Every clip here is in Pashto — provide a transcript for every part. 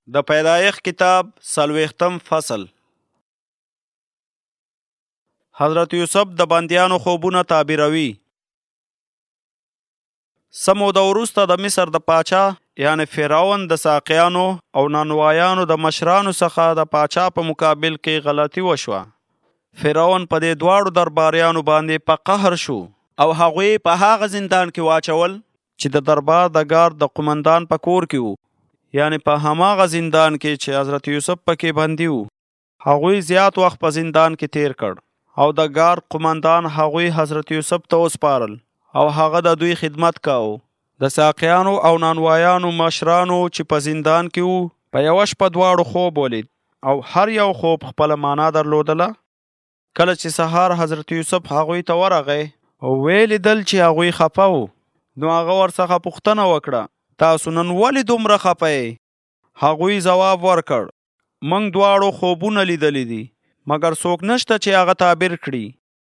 د پیدایښت کتاب 40 فصل. حضرت یوسف د بندیانو خوبونه تعبیروي. څه موده وروسته د مصر د پاچا یعنی فرعون د ساقیانو او نانوایانو د مشرانو څخه د پاچا په مقابل کې غلطي وشوه. فرعون په دې دواړو درباریانو باندې په قهر شو او هغوی په هغه زندان کې واچول چې د دربار د ګارد د قومندان په کور کې وو، یعنی په هماغه زندان کې چې حضرت یوسف پکې بندي وو. هغوی زیات وخت په زندان کې تیر کړ او د ګارد قومندان هغوی حضرت یوسف ته وسپارل او هغه د دوی خدمت کاوه. د ساقیانو او نانوایانو مشرانو چې په زندان کې وو په یوه شپه دواړو خوب ولید او هر یو خوب خپله معنا درلودله. کله چې سهار حضرت یوسف هغوی ته ورغی او ولیدل چې هغوی خفه وو، نو هغه ورڅخه پوښتنه وکړه، تاسو نن ولې دومره خفه یې؟ هغوی ځواب ورکړ، موږ دواړو خوبونه لیدلی دي مګر څوک نشته چې هغه تعبیر کړي.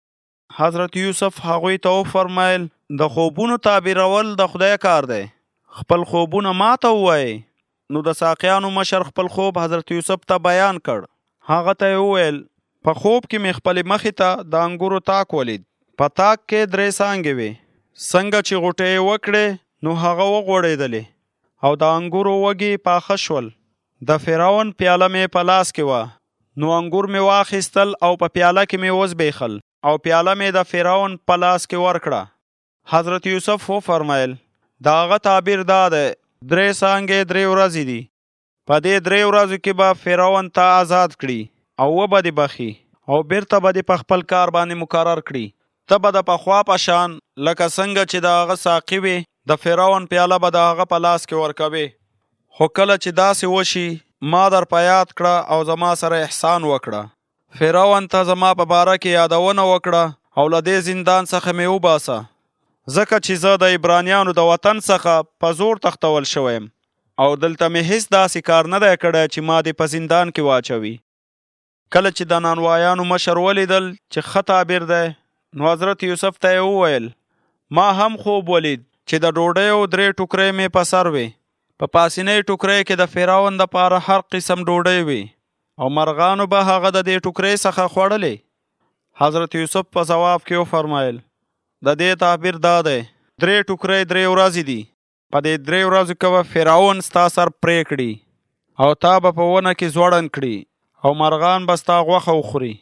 حضرت یوسف هغوی ته وفرمیل، د خوبونو تعبیرول د خدای کار دی، خپل خوبونه ماته ووایئ. نو د ساقیانو مشر خپل خوب حضرت یوسف ته بیان کړ. هغه ته یې وویل، په خوب کې مې خپلې مخې ته د انګورو تاک ولید، په تاک کې 3 څانګې وې. څنګه چې غوټې یې وکړې نو هغه وغوړېدلې او د انګورو وږي پاخه شول. د فرعون پیاله مې په لاس کې وه، نو انګور مې واخیستل او په پیاله کې مې وزبیښل او پیاله مې د فرعون په لاس کې ورکړه. حضرت یوسف وفرمیل، د هغه تعبیر دا دی، 3 څانګې 3 ورځې دي. په دې 3 ورځو کې به فرعون ته آزاد کړي او وبه دې بخي او بیرته به دې په خپل کار باندې مقرر کړي. ته به د پخوا په شان لکه څنګه چې د هغه ساقي وې، د فرعون پیاله به د هغه په لاس کې ورکوي. خو کله چې داسې وشي ما در په یاد کړه او زما سره احسان وکړه. فرعون ته زما په باره کې یادونه وکړه او له دې زندان څخه مې وباسه، ځکه چې زه د عبرانیانو د وطن څخه په زور تښتول شویم او دلته مې هیڅ داسې کار نه دی کړی چې ما دې په زندان کې واچوي. کله چې د نانوایانو مشر ولیدل چې ښه تعبیر دی، نو حضرت یوسف ته یې وویل، ما هم خوب ولید چې د ډوډیو 3 ټوکرې مې په سر وې. په پاسنۍ ټوکرې کې د فرعون دپاره هر قسم ډوډۍ وې او مرغانو به هغه د دې ټوکرې څخه خوړلې. حضرت یوسف په ځواب کې وفرمیل، د دې تعبیر دا دی، 3 ټوکرې 3 ورځې دي. په دې 3 ورځو کې به فرعون ستا سر پرې کړي او تا به په ونه کې ځوړند کړي او مرغان به ستا غوښه وخوري.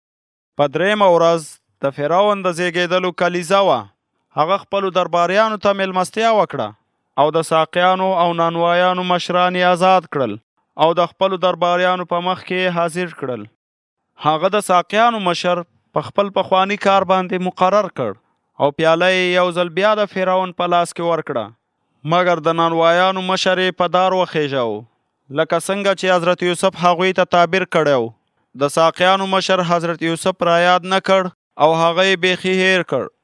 په 3مه ورځ د فرعون د زیږېدلو کلیزه وه. هغه خپلو درباریانو ته میلمستیا وکړه او د ساقیانو او نانوایانو مشران یې آزاد کړل او د خپلو درباریانو په مخ کې حاضر کړل. هغه د ساقیانو مشر په خپل پخواني کار باندې مقرر کړ او پیاله یې یو ځل بیا د فرعون په لاس کې ورکړه، مګر د نانوایانو مشر یې په دار وخیژاو لکه څنګه چې حضرت یوسف هغوی ته تعبیر کړی و. د ساقیانو مشر حضرت یوسف را یاد نه کړ او هغه یې بیخي هیر کړ.